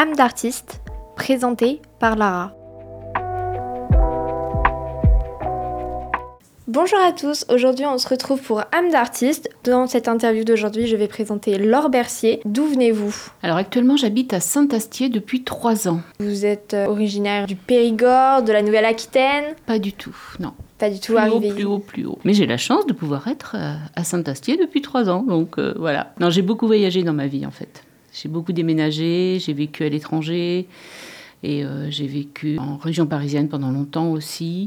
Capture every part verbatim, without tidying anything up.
Âme d'artiste, présenté par Lara. Bonjour à tous, aujourd'hui on se retrouve pour Âme d'artiste. Dans cette interview d'aujourd'hui, je vais présenter Laure Bercier. D'où venez-vous ? Alors actuellement j'habite à Saint-Astier depuis trois ans. Vous êtes originaire du Périgord, de la Nouvelle-Aquitaine ? Pas du tout, non. Pas du tout plus arrivé. haut, plus haut, plus haut. Mais j'ai la chance de pouvoir être à Saint-Astier depuis trois ans, donc euh, voilà. Non, j'ai beaucoup voyagé dans ma vie en fait. J'ai beaucoup déménagé, j'ai vécu à l'étranger et euh, j'ai vécu en région parisienne pendant longtemps aussi.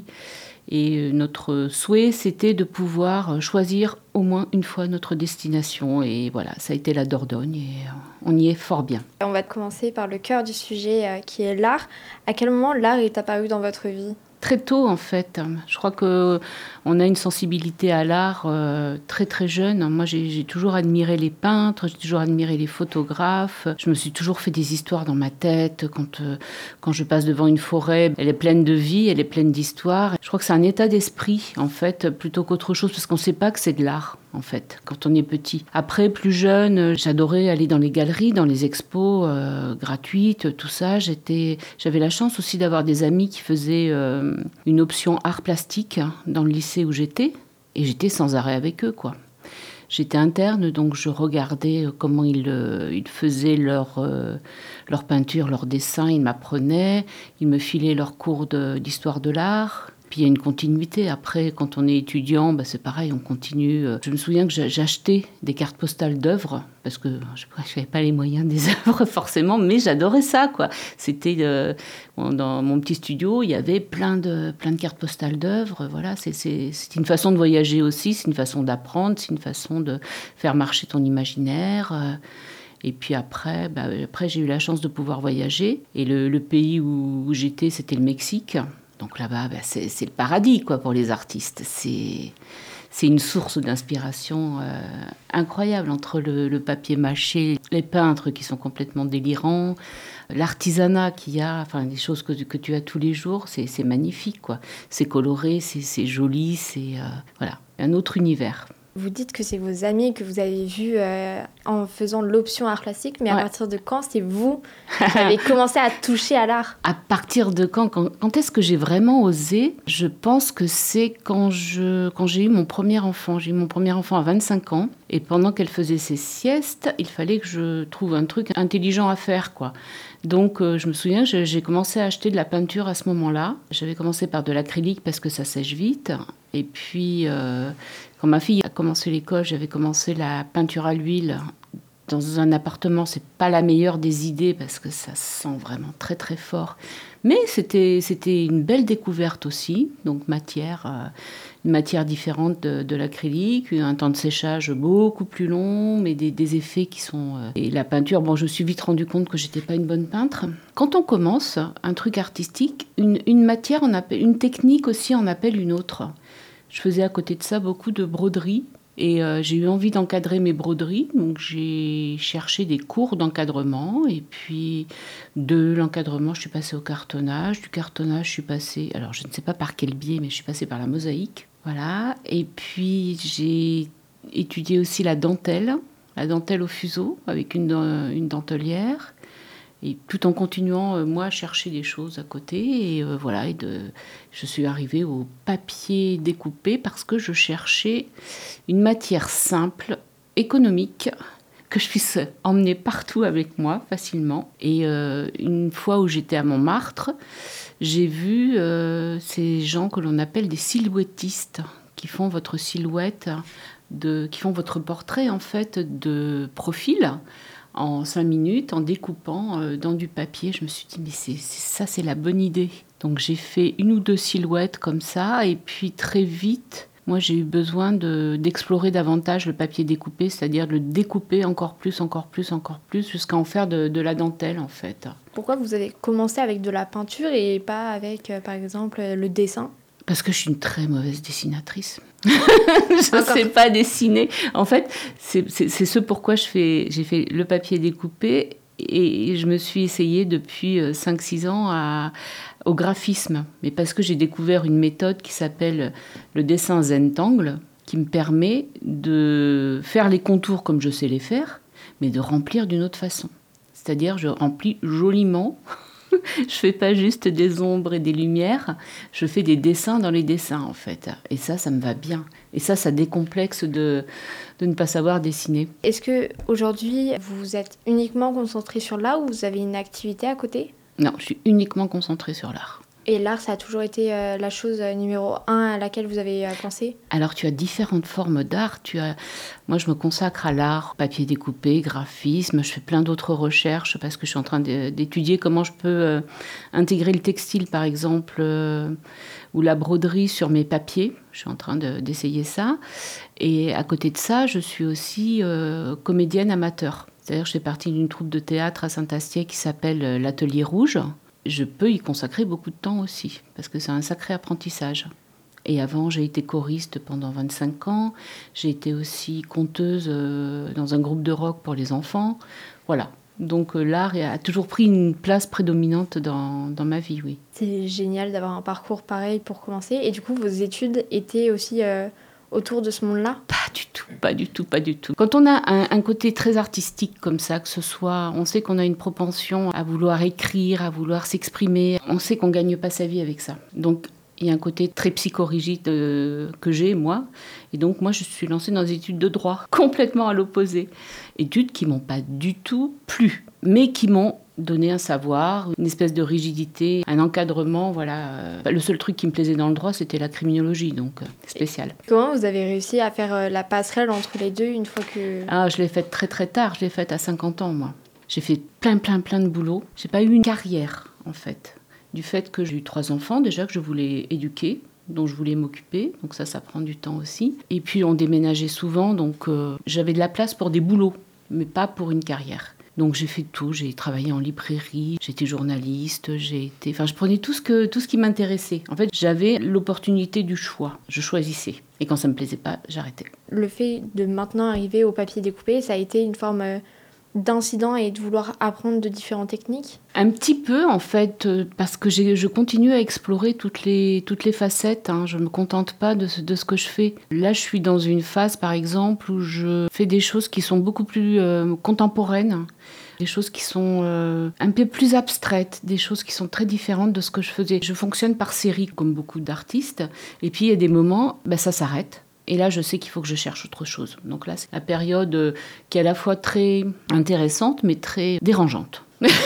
Et notre souhait, c'était de pouvoir choisir au moins une fois notre destination. Et voilà, ça a été la Dordogne et on y est fort bien. On va commencer par le cœur du sujet euh, qui est l'art. À quel moment l'art est apparu dans votre vie ? Très tôt, en fait. Je crois qu'on a une sensibilité à l'art euh, très, très jeune. Moi, j'ai, j'ai toujours admiré les peintres, j'ai toujours admiré les photographes. Je me suis toujours fait des histoires dans ma tête. Quand, euh, quand je passe devant une forêt, elle est pleine de vie, elle est pleine d'histoire. Je crois que c'est un état d'esprit, en fait, plutôt qu'autre chose, parce qu'on ne sait pas que c'est de l'art, en fait, quand on est petit. Après, plus jeune, j'adorais aller dans les galeries, dans les expos euh, gratuites, tout ça. J'étais, j'avais la chance aussi d'avoir des amis qui faisaient euh, une option art plastique dans le lycée où j'étais, et j'étais sans arrêt avec eux, quoi. J'étais interne, donc je regardais comment ils, euh, ils faisaient leur, euh, leur peinture, leur dessin, ils m'apprenaient, ils me filaient leurs cours de, d'histoire de l'art. Puis il y a une continuité. Après, quand on est étudiant, bah c'est pareil, on continue. Je me souviens que j'achetais des cartes postales d'œuvres, parce que je n'avais pas les moyens des œuvres forcément, mais j'adorais ça, quoi. C'était euh, dans mon petit studio, il y avait plein de, plein de cartes postales d'œuvres. Voilà, c'est, c'est, c'est une façon de voyager aussi, c'est une façon d'apprendre, c'est une façon de faire marcher ton imaginaire. Et puis après, bah, après j'ai eu la chance de pouvoir voyager. Et le, le pays où, où j'étais, c'était le Mexique. Donc là-bas, bah, c'est, c'est le paradis, quoi, pour les artistes. C'est, c'est une source d'inspiration euh, incroyable entre le, le papier mâché, les peintres qui sont complètement délirants, l'artisanat qu'il y a, enfin des choses que, que tu as tous les jours, c'est, c'est magnifique, quoi. C'est coloré, c'est, c'est joli, c'est euh, voilà, un autre univers. Vous dites que c'est vos amis que vous avez vus euh, en faisant l'option art plastique, mais ouais. À partir de quand c'est vous qui avez commencé à toucher à l'art ? À partir de quand, quand Quand est-ce que j'ai vraiment osé ? Je pense que c'est quand, je, quand j'ai eu mon premier enfant. J'ai eu mon premier enfant à vingt-cinq ans, et pendant qu'elle faisait ses siestes, il fallait que je trouve un truc intelligent à faire, quoi. Donc, euh, je me souviens, j'ai, j'ai commencé à acheter de la peinture à ce moment-là. J'avais commencé par de l'acrylique parce que ça sèche vite. Et puis, euh, quand ma fille a commencé l'école, j'avais commencé la peinture à l'huile. Dans un appartement, c'est pas la meilleure des idées parce que ça sent vraiment très très fort. Mais c'était, c'était une belle découverte aussi. Donc, matière, euh, une matière différente de, de l'acrylique, un temps de séchage beaucoup plus long, mais des, des effets qui sont... Euh... Et la peinture, bon, je me suis vite rendu compte que j'étais pas une bonne peintre. Quand on commence un truc artistique, une, une matière, on appelle, une technique aussi en appelle une autre. Je faisais à côté de ça beaucoup de broderie. Et euh, j'ai eu envie d'encadrer mes broderies, donc j'ai cherché des cours d'encadrement. Et puis de l'encadrement, je suis passée au cartonnage. Du cartonnage, je suis passée, alors je ne sais pas par quel biais, mais je suis passée par la mosaïque. Voilà. Et puis j'ai étudié aussi la dentelle, la dentelle au fuseau, avec une, une dentelière. Et tout en continuant, euh, moi, à chercher des choses à côté. Et euh, voilà, et de, je suis arrivée au papier découpé parce que je cherchais une matière simple, économique, que je puisse emmener partout avec moi facilement. Et euh, une fois où j'étais à Montmartre, j'ai vu euh, ces gens que l'on appelle des silhouettistes, qui font votre silhouette, de, qui font votre portrait, en fait, de profil, en cinq minutes, en découpant euh, dans du papier. Je me suis dit, mais c'est, c'est, ça, c'est la bonne idée. Donc, j'ai fait une ou deux silhouettes comme ça. Et puis, très vite, moi, j'ai eu besoin de, d'explorer davantage le papier découpé, c'est-à-dire de le découper encore plus, encore plus, encore plus, jusqu'à en faire de, de la dentelle, en fait. Pourquoi vous avez commencé avec de la peinture et pas avec, euh, par exemple, le dessin ? Parce que je suis une très mauvaise dessinatrice. Je ne sais pas dessiner. En fait, c'est, c'est, c'est ce pourquoi je fais, j'ai fait le papier découpé et je me suis essayée depuis cinq six ans à, au graphisme. Mais parce que j'ai découvert une méthode qui s'appelle le dessin Zentangle, qui me permet de faire les contours comme je sais les faire, mais de remplir d'une autre façon. C'est-à-dire, je remplis joliment. Je fais pas juste des ombres et des lumières, je fais des dessins dans les dessins, en fait. Et ça, ça me va bien. Et ça, ça décomplexe de, de ne pas savoir dessiner. Est-ce qu'aujourd'hui, vous êtes uniquement concentré sur l'art ou vous avez une activité à côté ? Non, je suis uniquement concentrée sur l'art. Et l'art, ça a toujours été euh, la chose euh, numéro un à laquelle vous avez euh, pensé ? Alors, tu as différentes formes d'art. Tu as... Moi, je me consacre à l'art, papier découpé, graphisme. Je fais plein d'autres recherches parce que je suis en train de, d'étudier comment je peux euh, intégrer le textile, par exemple, euh, ou la broderie sur mes papiers. Je suis en train de, d'essayer ça. Et à côté de ça, je suis aussi euh, comédienne amateur. C'est-à-dire, je fais partie d'une troupe de théâtre à Saint-Astier qui s'appelle l'Atelier Rouge. Je peux y consacrer beaucoup de temps aussi, parce que c'est un sacré apprentissage. Et avant, j'ai été choriste pendant vingt-cinq ans. J'ai été aussi conteuse euh, dans un groupe de rock pour les enfants. Voilà. Donc euh, l'art a toujours pris une place prédominante dans, dans ma vie, oui. C'est génial d'avoir un parcours pareil pour commencer. Et du coup, vos études étaient aussi euh, autour de ce monde-là ? Pas du tout, pas du tout, pas du tout. Quand on a un, un côté très artistique comme ça, que ce soit, on sait qu'on a une propension à vouloir écrire, à vouloir s'exprimer, on sait qu'on ne gagne pas sa vie avec ça. Donc, il y a un côté très psychorigide euh, que j'ai, moi. Et donc, moi, je suis lancée dans des études de droit, complètement à l'opposé. Études qui ne m'ont pas du tout plu, mais qui m'ont donné un savoir, une espèce de rigidité, un encadrement, voilà. Le seul truc qui me plaisait dans le droit, c'était la criminologie, donc euh, spécial. Comment vous avez réussi à faire euh, la passerelle entre les deux une fois que... Ah, je l'ai faite très très tard, je l'ai faite à cinquante ans, moi. J'ai fait plein plein plein de boulot. J'ai pas eu une carrière, en fait. Du fait que j'ai eu trois enfants, déjà, que je voulais éduquer, dont je voulais m'occuper, donc ça, ça prend du temps aussi. Et puis, on déménageait souvent, donc euh, j'avais de la place pour des boulots, mais pas pour une carrière. Donc j'ai fait tout, j'ai travaillé en librairie, j'étais journaliste, j'ai été... Enfin, je prenais tout ce, que, tout ce qui m'intéressait. En fait, j'avais l'opportunité du choix, je choisissais. Et quand ça ne me plaisait pas, j'arrêtais. Le fait de maintenant arriver au papier découpé, ça a été une forme euh, d'incident et de vouloir apprendre de différentes techniques ? Un petit peu, en fait, parce que j'ai, je continue à explorer toutes les, toutes les facettes. Hein. Je ne me contente pas de ce, de ce que je fais. Là, je suis dans une phase, par exemple, où je fais des choses qui sont beaucoup plus euh, contemporaines, des choses qui sont euh, un peu plus abstraites, des choses qui sont très différentes de ce que je faisais. Je fonctionne par série, comme beaucoup d'artistes. Et puis, il y a des moments, ben, ça s'arrête. Et là, je sais qu'il faut que je cherche autre chose. Donc là, c'est la période qui est à la fois très intéressante, mais très dérangeante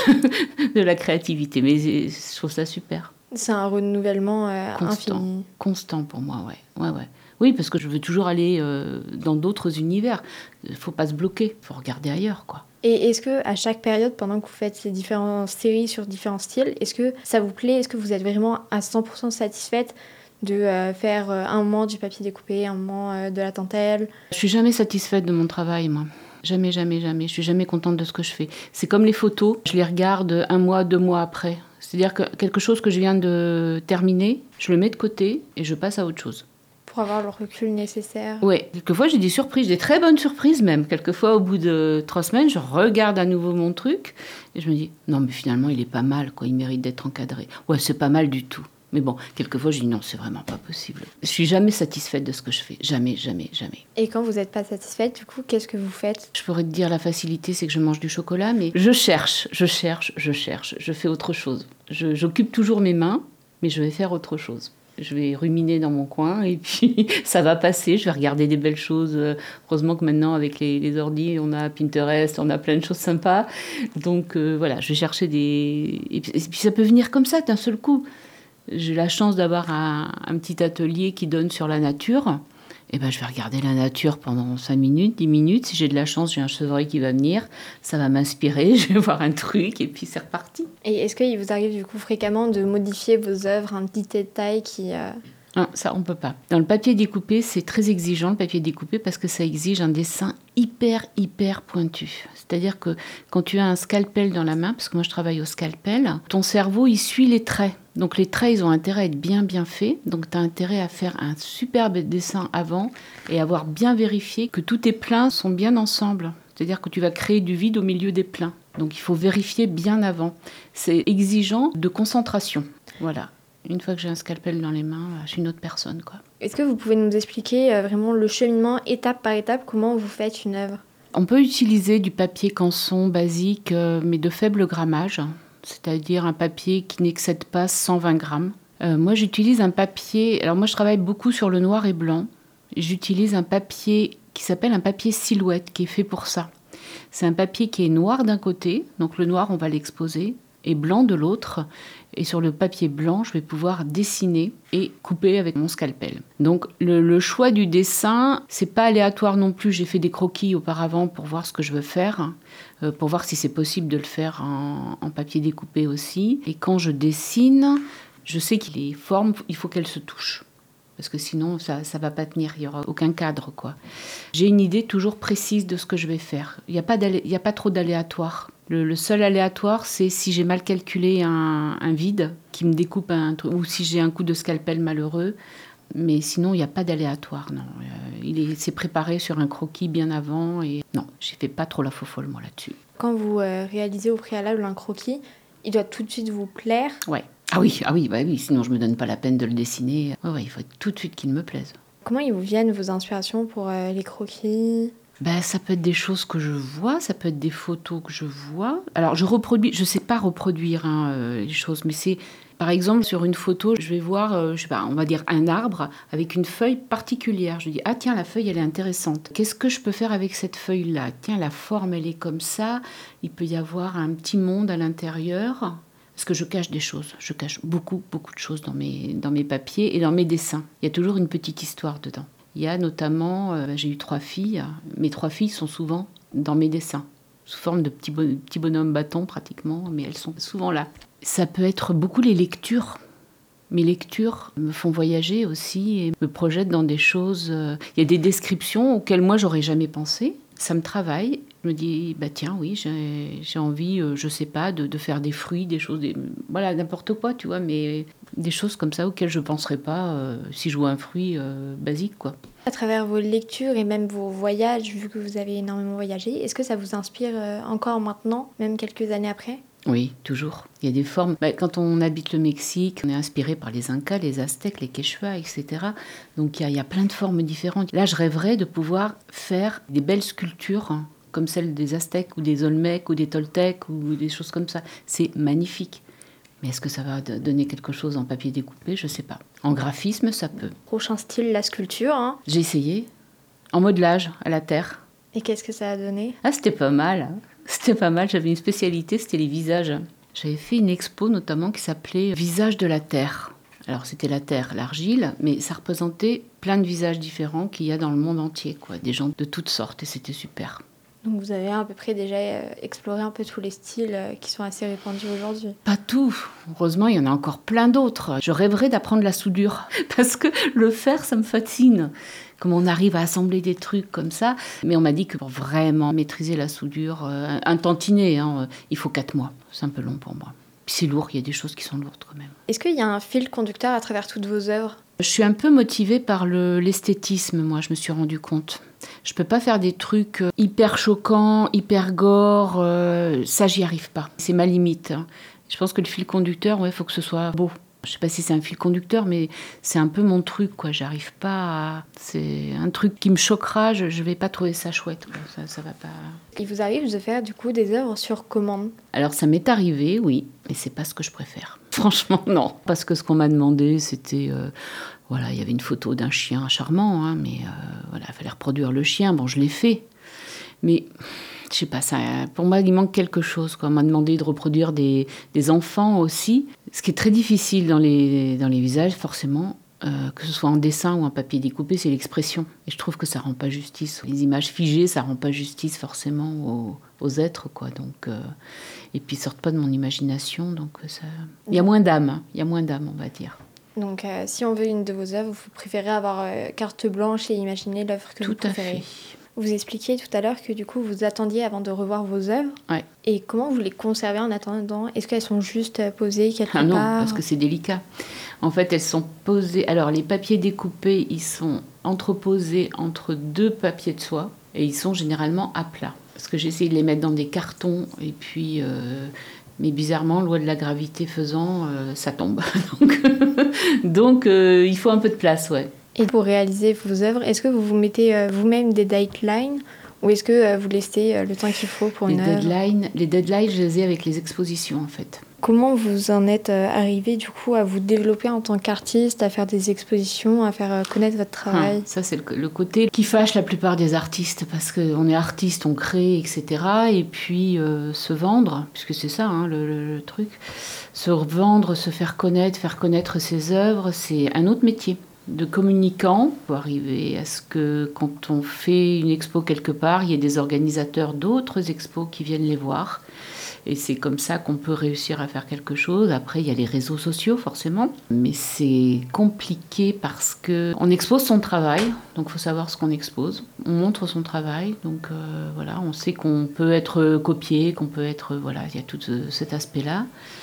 de la créativité. Mais je trouve ça super. C'est un renouvellement euh, constant, infini. Constant pour moi, ouais. ouais, ouais. Oui, parce que je veux toujours aller euh, dans d'autres univers. Il ne faut pas se bloquer, il faut regarder ailleurs, quoi. Et est-ce que à chaque période, pendant que vous faites ces différentes séries sur différents styles, est-ce que ça vous plaît ? Est-ce que vous êtes vraiment à cent pour cent satisfaite de euh, faire euh, un moment du papier découpé, un moment euh, de la dentelle ? Je suis jamais satisfaite de mon travail, moi. Jamais, jamais, jamais. Je suis jamais contente de ce que je fais. C'est comme les photos, je les regarde un mois, deux mois après. C'est-à-dire que quelque chose que je viens de terminer, je le mets de côté et je passe à autre chose. Pour avoir le recul nécessaire. Oui, quelquefois j'ai des surprises, des très bonnes surprises même. Quelquefois, au bout de trois semaines, je regarde à nouveau mon truc et je me dis, non mais finalement il est pas mal, quoi. Il mérite d'être encadré. Ouais, c'est pas mal du tout. Mais bon, quelquefois, je dis non, c'est vraiment pas possible. Je suis jamais satisfaite de ce que je fais. Jamais, jamais, jamais. Et quand vous n'êtes pas satisfaite, du coup, qu'est-ce que vous faites ? Je pourrais te dire la facilité, c'est que je mange du chocolat, mais je cherche, je cherche, je cherche. Je fais autre chose. Je, j'occupe toujours mes mains, mais je vais faire autre chose. Je vais ruminer dans mon coin et puis ça va passer. Je vais regarder des belles choses. Heureusement que maintenant, avec les, les ordis, on a Pinterest, on a plein de choses sympas. Donc euh, voilà, je vais chercher des... Et puis, et puis ça peut venir comme ça, d'un seul coup. J'ai la chance d'avoir un, un petit atelier qui donne sur la nature. Et ben, je vais regarder la nature pendant cinq minutes, dix minutes. Si j'ai de la chance, j'ai un chevreuil qui va venir. Ça va m'inspirer, je vais voir un truc et puis c'est reparti. Et est-ce qu'il vous arrive du coup fréquemment de modifier vos œuvres, un petit détail qui... Euh... Ah, ça, on peut pas. Dans le papier découpé, c'est très exigeant, le papier découpé, parce que ça exige un dessin hyper, hyper pointu. C'est-à-dire que quand tu as un scalpel dans la main, parce que moi je travaille au scalpel, ton cerveau, il suit les traits. Donc les traits, ils ont intérêt à être bien, bien faits. Donc tu as intérêt à faire un superbe dessin avant et avoir bien vérifié que tous tes pleins sont bien ensemble. C'est-à-dire que tu vas créer du vide au milieu des pleins. Donc il faut vérifier bien avant. C'est exigeant de concentration. Voilà. Une fois que j'ai un scalpel dans les mains, je suis une autre personne, quoi. Est-ce que vous pouvez nous expliquer euh, vraiment le cheminement, étape par étape, comment vous faites une œuvre ? On peut utiliser du papier canson basique, euh, mais de faible grammage, c'est-à-dire un papier qui n'excède pas cent vingt grammes. Euh, moi, j'utilise un papier... Alors moi, je travaille beaucoup sur le noir et blanc. J'utilise un papier qui s'appelle un papier silhouette, qui est fait pour ça. C'est un papier qui est noir d'un côté, donc le noir, on va l'exposer, et blanc de l'autre. Et sur le papier blanc, je vais pouvoir dessiner et couper avec mon scalpel. Donc le, le choix du dessin, c'est pas aléatoire non plus. J'ai fait des croquis auparavant pour voir ce que je veux faire, euh, pour voir si c'est possible de le faire en, en papier découpé aussi. Et quand je dessine, je sais que les formes, il faut qu'elles se touchent. Parce que sinon, ça ne va pas tenir, il n'y aura aucun cadre, quoi. J'ai une idée toujours précise de ce que je vais faire. Il n'y a pas d'alé- il n'y a pas trop d'aléatoire. Le, le seul aléatoire, c'est si j'ai mal calculé un, un vide qui me découpe un truc, ou si j'ai un coup de scalpel malheureux. Mais sinon, il n'y a pas d'aléatoire, non. Euh, il est, c'est préparé sur un croquis bien avant. Et non, j'ai fait pas trop la faux-folle, moi, là-dessus. Quand vous euh, réalisez au préalable un croquis, il doit tout de suite vous plaire. Ouais. Ah oui, ah oui, bah oui, sinon je me donne pas la peine de le dessiner. Ouais, ouais, il faut tout de suite qu'il me plaise. Comment ils vous viennent vos inspirations pour euh, les croquis ? Ben, ça peut être des choses que je vois, ça peut être des photos que je vois. Alors, je reproduis, je sais pas reproduire hein, euh, les choses, mais c'est, par exemple, sur une photo, je vais voir, euh, je sais pas, on va dire un arbre avec une feuille particulière. Je dis, ah tiens, la feuille, elle est intéressante. Qu'est-ce que je peux faire avec cette feuille-là ? Tiens, la forme, elle est comme ça. Il peut y avoir un petit monde à l'intérieur. Parce que je cache des choses. Je cache beaucoup, beaucoup de choses dans mes, dans mes papiers et dans mes dessins. Il y a toujours une petite histoire dedans. Il y a notamment, euh, j'ai eu trois filles. Mes trois filles sont souvent dans mes dessins, sous forme de petits, bon, petits bonhommes bâtons pratiquement, mais elles sont souvent là. Ça peut être beaucoup les lectures. Mes lectures me font voyager aussi et me projettent dans des choses... Euh, il y a des descriptions auxquelles moi, j'aurais jamais pensé. Ça me travaille. Je me dis, bah tiens, oui, j'ai, j'ai envie, euh, je sais pas, de, de faire des fruits, des choses, des, voilà, n'importe quoi, tu vois, mais des choses comme ça auxquelles je penserais pas euh, si je vois un fruit euh, basique, quoi. À travers vos lectures et même vos voyages, vu que vous avez énormément voyagé, est-ce que ça vous inspire euh, encore maintenant, même quelques années après ? Oui, toujours. Il y a des formes. Bah, quand on habite le Mexique, on est inspiré par les Incas, les Aztèques, les Quechua, et cetera. Donc il y a, il y a plein de formes différentes. Là, je rêverais de pouvoir faire des belles sculptures, hein, comme celles des Aztèques ou des Olmecs ou des Toltecs ou des choses comme ça. C'est magnifique. Mais est-ce que ça va donner quelque chose en papier découpé ? Je ne sais pas. En graphisme, ça peut. Prochain style, la sculpture. Hein. J'ai essayé. En modelage, à la terre. Et qu'est-ce que ça a donné ? Ah, c'était pas mal. Hein. C'était pas mal. J'avais une spécialité, c'était les visages. J'avais fait une expo notamment qui s'appelait « Visage de la Terre ». Alors, c'était la terre, l'argile, mais ça représentait plein de visages différents qu'il y a dans le monde entier, quoi. Des gens de toutes sortes, et c'était super. Donc vous avez à peu près déjà euh, exploré un peu tous les styles euh, qui sont assez répandus aujourd'hui. Pas tout. Heureusement, il y en a encore plein d'autres. Je rêverais d'apprendre la soudure parce que le faire, ça me fascine. Comment on arrive à assembler des trucs comme ça. Mais on m'a dit que pour vraiment maîtriser la soudure, euh, un tantinet, hein, il faut quatre mois. C'est un peu long pour moi. Puis c'est lourd, il y a des choses qui sont lourdes quand même. Est-ce qu'il y a un fil conducteur à travers toutes vos œuvres ? Je suis un peu motivée par le, l'esthétisme, moi, je me suis rendu compte. Je peux pas faire des trucs hyper choquants, hyper gore, euh, ça j'y arrive pas. C'est ma limite. Je pense que le fil conducteur, ouais, faut que ce soit beau. Je sais pas si c'est un fil conducteur, mais c'est un peu mon truc, quoi. J'arrive pas à... C'est un truc qui me choquera, je, je vais pas trouver ça chouette, quoi. Ça, ça va pas... Il vous arrive de faire du coup des œuvres sur commande ? Alors ça m'est arrivé, oui, mais c'est pas ce que je préfère. Franchement, non. Parce que ce qu'on m'a demandé, c'était... Euh, voilà, il y avait une photo d'un chien charmant, hein, mais euh, voilà, il fallait reproduire le chien. Bon, je l'ai fait. Mais... Je sais pas, ça, pour moi, il manque quelque chose, quoi. On m'a demandé de reproduire des, des enfants aussi. Ce qui est très difficile dans les, dans les visages, forcément, euh, que ce soit en dessin ou en papier découpé, c'est l'expression. Et je trouve que ça rend pas justice. Les images figées, ça rend pas justice forcément aux, aux êtres, quoi. Donc, euh, et puis, ils sortent pas de mon imagination. Donc, ça... il y a moins d'âme. Il y a moins d'âme, on va dire. Donc, euh, si on veut une de vos œuvres, vous préférez avoir euh, carte blanche et imaginer l'œuvre que Tout vous préférez. Tout à fait. Vous expliquiez tout à l'heure que du coup vous attendiez avant de revoir vos œuvres. Ouais. Et comment vous les conservez en attendant ? Est-ce qu'elles sont juste posées quelque ah non, part ? Parce que c'est délicat. En fait, elles sont posées... Alors, les papiers découpés, ils sont entreposés entre deux papiers de soie et ils sont généralement à plat. Parce que j'ai essayé de les mettre dans des cartons et puis... Euh... Mais bizarrement, loi de la gravité faisant, euh, ça tombe. donc, donc euh, il faut un peu de place, ouais. Et pour réaliser vos œuvres, est-ce que vous vous mettez euh, vous-même des deadlines Ou est-ce que euh, vous laissez euh, le temps qu'il faut pour les une œuvre? deadlines, les deadlines, je les ai avec les expositions en fait. Comment vous en êtes euh, arrivé du coup à vous développer en tant qu'artiste, à faire des expositions, à faire euh, connaître votre travail? Hum, ça, c'est le, le côté qui fâche la plupart des artistes, parce qu'on est artiste, on crée, et cetera. Et puis euh, se vendre, puisque c'est ça hein, le, le, le truc, se vendre, se faire connaître, faire connaître ses œuvres, c'est un autre métier. De communicant, pour arriver à ce que quand on fait une expo quelque part, il y ait des organisateurs d'autres expos qui viennent les voir. Et c'est comme ça qu'on peut réussir à faire quelque chose. Après, il y a les réseaux sociaux, forcément. Mais c'est compliqué parce qu'on expose son travail. Donc, il faut savoir ce qu'on expose. On montre son travail. Donc, euh, voilà, on sait qu'on peut être copié, qu'on peut être... Voilà, il y a tout cet aspect-là.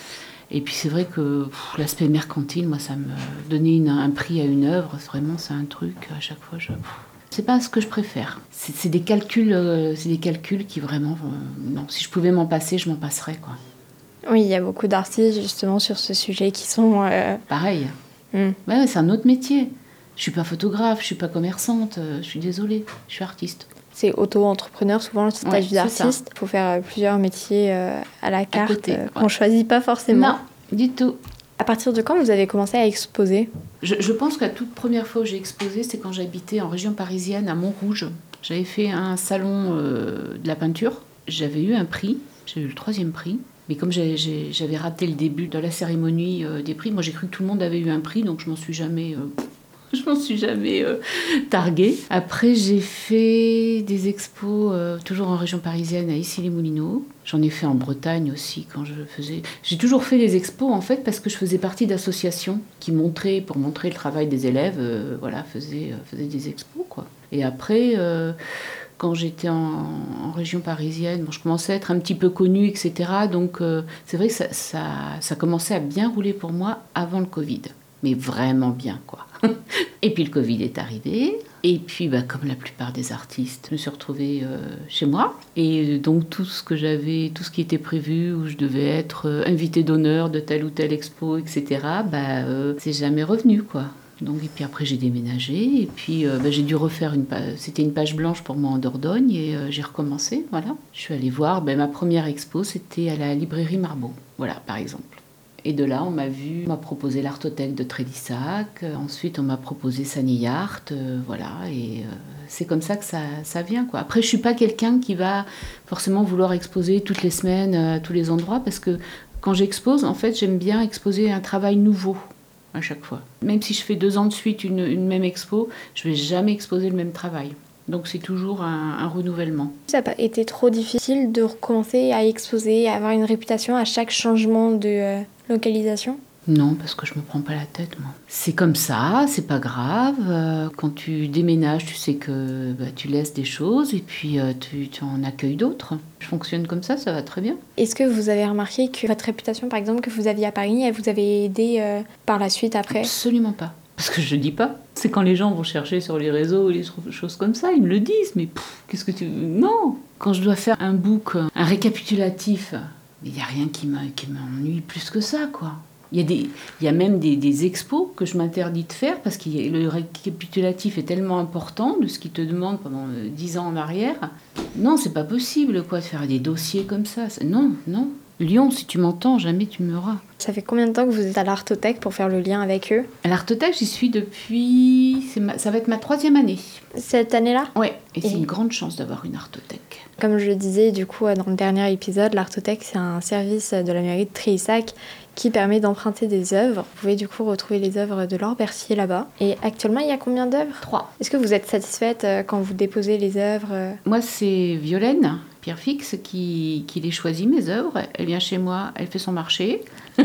Et puis, c'est vrai que pff, l'aspect mercantile, moi, ça me... Donner une, un prix à une œuvre, vraiment, c'est un truc, à chaque fois, je... Pff, c'est pas ce que je préfère. C'est, c'est des calculs, euh, c'est des calculs qui vraiment, euh, non. Si je pouvais m'en passer, je m'en passerais quoi. Oui, il y a beaucoup d'artistes justement sur ce sujet qui sont. Euh... Pareil. Mm. Ouais, ouais, c'est un autre métier. Je suis pas photographe, je suis pas commerçante. Euh, je suis désolée, je suis artiste. C'est auto-entrepreneur souvent le statut ouais, d'artiste. Il faut faire plusieurs métiers euh, à la carte à côté, euh, qu'on ouais. choisit pas forcément. Non, du tout. À partir de quand vous avez commencé à exposer ? je, je pense que la toute première fois où j'ai exposé, c'est quand j'habitais en région parisienne, à Montrouge. J'avais fait un salon euh, de la peinture. J'avais eu un prix, j'ai eu le troisième prix. Mais comme j'ai, j'ai, j'avais raté le début de la cérémonie euh, des prix, moi j'ai cru que tout le monde avait eu un prix, donc je m'en suis jamais... Euh, Je m'en suis jamais euh, targuée. Après, j'ai fait des expos euh, toujours en région parisienne, à Issy-les-Moulineaux. J'en ai fait en Bretagne aussi quand je faisais... J'ai toujours fait des expos en fait parce que je faisais partie d'associations qui montraient, pour montrer le travail des élèves, euh, voilà, faisaient, euh, faisaient des expos quoi. Et après... Euh, Quand j'étais en, en région parisienne, bon, je commençais à être un petit peu connue, et cetera. Donc euh, c'est vrai que ça, ça, ça commençait à bien rouler pour moi avant le Covid. Mais vraiment bien, quoi. Et puis le Covid est arrivé. Et puis, bah, comme la plupart des artistes, je me suis retrouvée euh, chez moi. Et donc tout ce que j'avais, tout ce qui était prévu, où je devais être euh, invitée d'honneur de telle ou telle expo, et cetera, bah, euh, c'est jamais revenu, quoi. Donc, et puis après j'ai déménagé et puis euh, bah, j'ai dû refaire une page, c'était une page blanche pour moi en Dordogne et euh, j'ai recommencé, voilà. Je suis allée voir, bah, ma première expo c'était à la librairie Marbeau, voilà par exemple. Et de là on m'a vu, on m'a proposé l'Artothèque de Trélissac, euh, ensuite on m'a proposé Sani Art, euh, voilà et euh, c'est comme ça que ça, ça vient quoi. Après je suis pas quelqu'un qui va forcément vouloir exposer toutes les semaines à tous les endroits parce que quand j'expose en fait j'aime bien exposer un travail nouveau. À chaque fois. Même si je fais deux ans de suite une, une même expo, je ne vais jamais exposer le même travail. Donc c'est toujours un, un renouvellement. Ça n'a pas été trop difficile de recommencer à exposer, à avoir une réputation à chaque changement de euh, localisation ? Non, parce que je me prends pas la tête, moi. C'est comme ça, c'est pas grave. Euh, quand tu déménages, tu sais que bah, tu laisses des choses et puis euh, tu, tu en accueilles d'autres. Je fonctionne comme ça, ça va très bien. Est-ce que vous avez remarqué que votre réputation, par exemple, que vous aviez à Paris, elle vous avait aidé euh, par la suite après ? Absolument pas. Parce que je dis pas. C'est quand les gens vont chercher sur les réseaux ou les choses comme ça, ils me le disent. Mais pff, qu'est-ce que tu... Non. Quand je dois faire un book, un récapitulatif, il n'y a rien qui m'ennuie plus que ça, quoi. Il y a, des, il y a même des, des expos que je m'interdis de faire parce que le récapitulatif est tellement important de ce qu'ils te demandent pendant dix ans en arrière. Non, c'est pas possible quoi, de faire des dossiers comme ça. Non, non. Lyon, si tu m'entends, jamais tu m'auras. Ça fait combien de temps que vous êtes à l'Artothèque pour faire le lien avec eux ? À l'Artothèque, j'y suis depuis... C'est ma... Ça va être ma troisième année. Cette année-là ? Ouais, et, et c'est une grande chance d'avoir une Artothèque. Comme je le disais, du coup, dans le dernier épisode, l'Artothèque, c'est un service de la mairie de Trélissac qui permet d'emprunter des œuvres. Vous pouvez du coup retrouver les œuvres de Laure Bercier là-bas. Et actuellement, il y a combien d'œuvres ? Trois. Est-ce que vous êtes satisfaite quand vous déposez les œuvres ? Moi, c'est Violaine Pierre-Fix qui, qui les choisit, mes œuvres. Elle vient chez moi, elle fait son marché.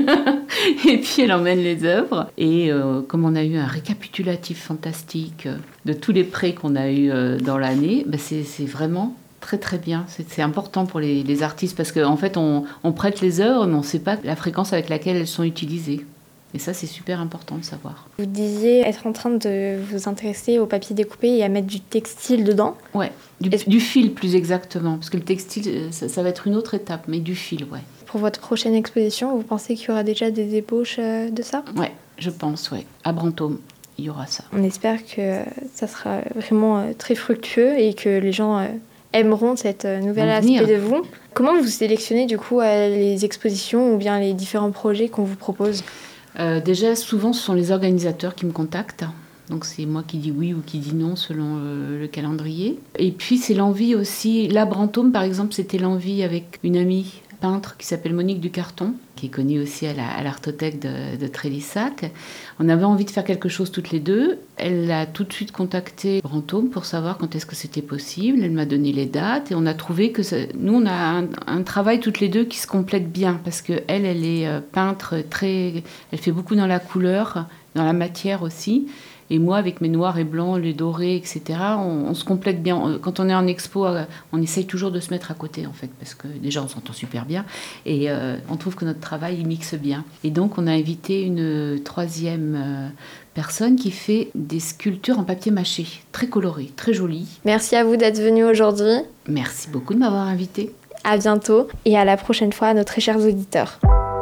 Et puis elle emmène les œuvres. Et euh, comme on a eu un récapitulatif fantastique de tous les prêts qu'on a eu euh, dans l'année, bah c'est, c'est vraiment... très très bien, c'est, c'est important pour les, les artistes parce qu'en en fait on, on prête les œuvres mais on ne sait pas la fréquence avec laquelle elles sont utilisées. Et ça c'est super important de savoir. Vous disiez être en train de vous intéresser au papier découpé et à mettre du textile dedans ? Ouais, du, du fil plus exactement, parce que le textile ça, ça va être une autre étape, mais du fil, ouais. Pour votre prochaine exposition, vous pensez qu'il y aura déjà des ébauches de ça ? Ouais, je pense, ouais. À Brantôme. Il y aura ça. On espère que ça sera vraiment très fructueux et que les gens aimeront cette nouvelle aspect de vous. Comment vous sélectionnez du coup les expositions ou bien les différents projets qu'on vous propose ? euh, Déjà, souvent, ce sont les organisateurs qui me contactent. Donc c'est moi qui dis oui ou qui dis non selon euh, le calendrier. Et puis c'est l'envie aussi. Là, Brantôme, par exemple, c'était l'envie avec une amie peintre qui s'appelle Monique Ducarton, qui est connue aussi à, la, à l'Artothèque de, de Trélissac. On avait envie de faire quelque chose toutes les deux. Elle a tout de suite contacté Brantôme pour savoir quand est-ce que c'était possible. Elle m'a donné les dates et on a trouvé que ça, nous, on a un, un travail toutes les deux qui se complète bien parce qu'elle, elle est peintre très... Elle fait beaucoup dans la couleur, dans la matière aussi. Et moi, avec mes noirs et blancs, les dorés, et cetera, on, on se complète bien. Quand on est en expo, on essaye toujours de se mettre à côté, en fait, parce que déjà, on s'entend super bien. Et euh, on trouve que notre travail, il mixe bien. Et donc, on a invité une troisième euh, personne qui fait des sculptures en papier mâché, très colorées, très jolies. Merci à vous d'être venu aujourd'hui. Merci beaucoup de m'avoir invitée. À bientôt et à la prochaine fois à nos très chers auditeurs.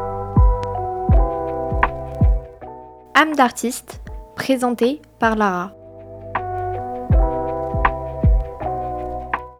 Âme d'artiste, présenté par Lara.